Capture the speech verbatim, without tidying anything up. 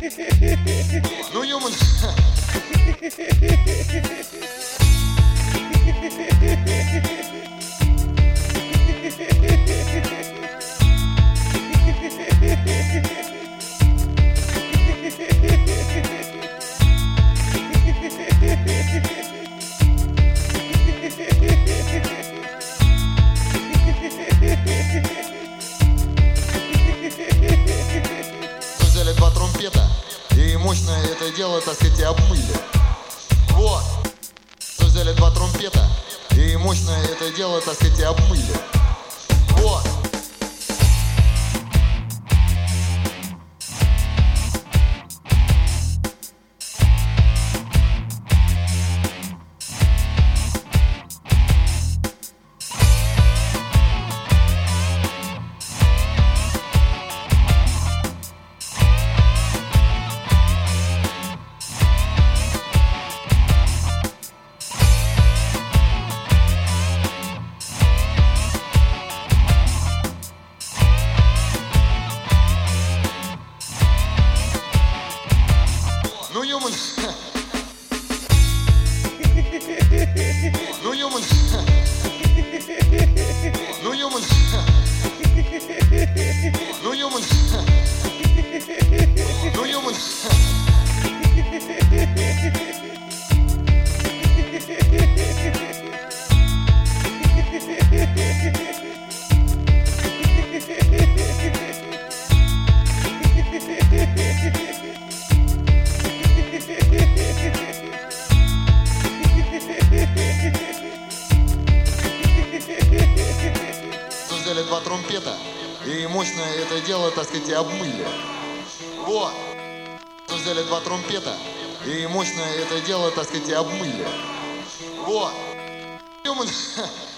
Ну, юмор. Взяли два тромпета и мощно это дело, так сказать, обмыли. Вот. Взяли два тромпета и мощно это дело, так сказать, обмыли. Вот. Ну, юмор. Ну, юмор. Ну, юмор. Ну, юмор. Ну, юмор. Взяли два тромпета и мощно это дело, так сказать, обмыли. Вот. Взяли два тромпета и мощно это дело, так сказать, обмыли. Вот. Юмор.